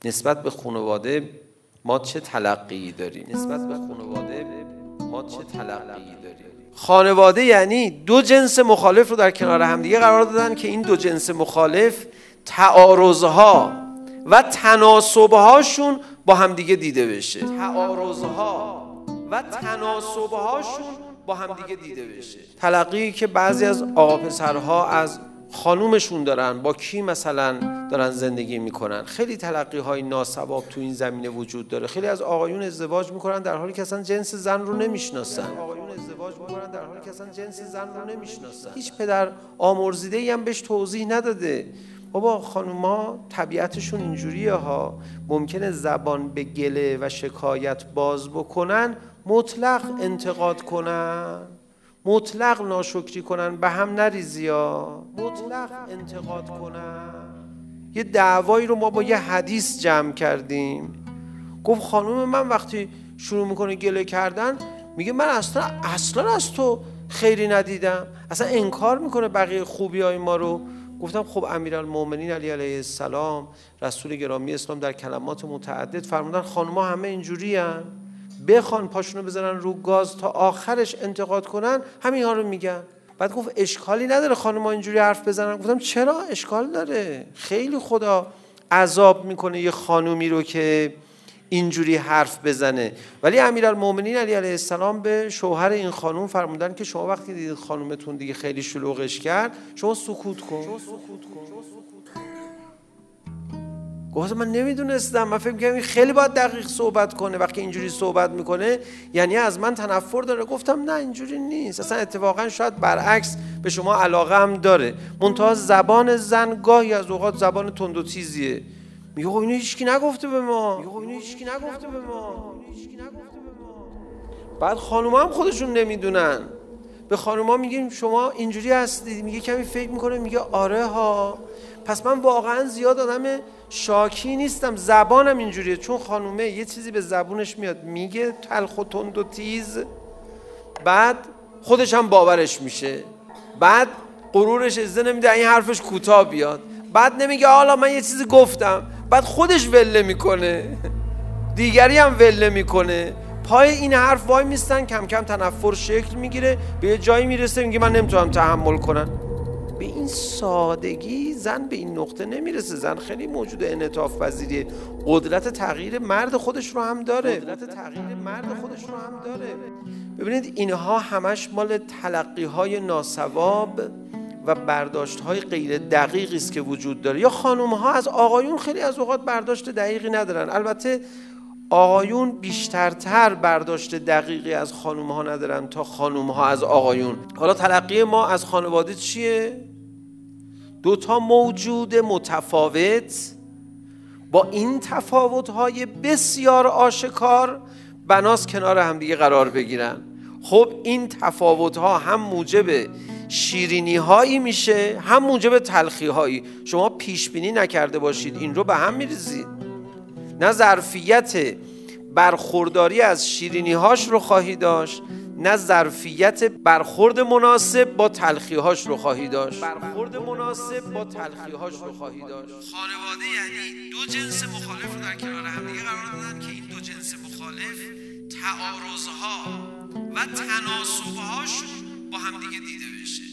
نسبت به خانواده ما چه تلقی داریم؟ خانواده یعنی دو جنس مخالف رو در کنار همدیگه قرار دادن که این دو جنس مخالف تعارضها و تناسبهاشون با همدیگه دیده بشه. تلقی که بعضی از آقا پسرها از خانومشون دارن، با کی مثلا دارن زندگی میکنن. خیلی تلقی های ناسواب تو این زمینه وجود داره. خیلی از آقایون ازدواج میکنن در حالی که اصلا جنس زن رو نمیشناسن. هیچ پدر آمرزیده‌ای هم بهش توضیح نداده. بابا خانوما طبیعتشون اینجوریه ها، ممکنه زبان به گله و شکایت باز بکنن، مطلق انتقاد کنن، مطلق ناشکری کنن، به هم نریزی ها، مطلق انتقاد کنن. یه دعوایی رو ما با یه حدیث جمع کردیم. گفت خانوم من وقتی شروع میکنه گله کردن میگه من اصلا از تو خیری ندیدم، اصلا انکار میکنه بقیه خوبی های ما رو. گفتم خب امیرالمومنین علی علیه السلام رسول گرامی اسلام در کلمات متعدد فرمودن خانوما همه اینجوری هن، بخوان پاشونو بزنن رو گاز تا آخرش انتقاد کنن همین ها رو میگن. بعد گفت اشکالی نداره خانوما اینجوری حرف بزنن. گفتم چرا اشکال داره؟ خیلی خدا عذاب میکنه یه خانومی رو که اینجوری حرف بزنه. ولی امیرالمومنین علی علیه السلام به شوهر این خانوم فرمودن که شما وقتی دیدید خانومتون دیگه خیلی شلوغش کرد شما سکوت کن. گفتم من نمیدونستم، من فکر می‌کردم خیلی باید دقیق صحبت کنه، وقتی اینجوری صحبت میکنه یعنی از من تنفر داره. گفتم نه اینجوری نیست، اصلا اتفاقا شاید برعکس به شما علاقه هم داره، منتها زبان زن گاهی از اوقات زبان تند و تیزیه. میگه خب اینو هیچکی نگفته به ما. بعد خانوما هم خودشون نمیدونن. به خانوما میگیم شما اینجوری هستی، میگه کمی فکر میکنه میگه آره ها، پس من واقعا زیاد آدم شاکی نیستم، زبانم اینجوریه. چون خانومه یه چیزی به زبونش میاد میگه تلخ و تند و تیز، بعد خودش هم باورش میشه، بعد غرورش اجازه نمیده این حرفش کوتاه بیاد، بعد نمیگه حالا من یه چیزی گفتم، بعد خودش وله میکنه، دیگری هم وله میکنه. پای این حرف وای میستن، کم کم تنفر شکل میگیره، به یه جایی میرسه میگه من نمیتونم تحمل کنم. به این سادگی زن به این نقطه نمیرسه. زن خیلی موجود انعطاف پذیریه، قدرت تغییر مرد خودش رو هم داره. ببینید اینها همش مال تلقی های ناسواب و برداشت های غیر دقیقی است که وجود داره. یا خانم ها از آقایون خیلی از اوقات برداشت دقیقی ندارن. البته آقایون بیشترتر برداشت دقیقی از خانم ها ندارن تا خانم ها از آقایون. حالا تلقی ما از خانواده چیه؟ دوتا موجود متفاوت با این تفاوت های بسیار آشکار بناس کنار همدیگه قرار بگیرن. خب این تفاوت ها هم موجب شیرینی هایی میشه هم موجب تلخی هایی. شما پیش بینی نکرده باشید این رو به هم میریزید، نه ظرفیت برخورداری از شیرینی هاش رو خواهی داشت، نه ظرفیت برخورد مناسب با تلخی هاش رو خواهی داشت. خانواده یعنی دو جنس مخالف رو در کنار همدیگه قرار دادن که این دو جنس مخالف تعارض ها و تناسب هاشون با همدیگه دیده بشه.